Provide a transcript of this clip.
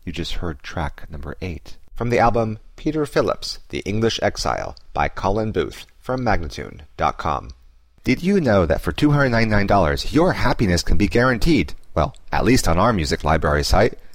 You just heard track number 8. From the album Peter Phillips, The English Exile by Colin Booth from Magnatune.com. Did you know that for $299, your happiness can be guaranteed? Well, at least on our music library site.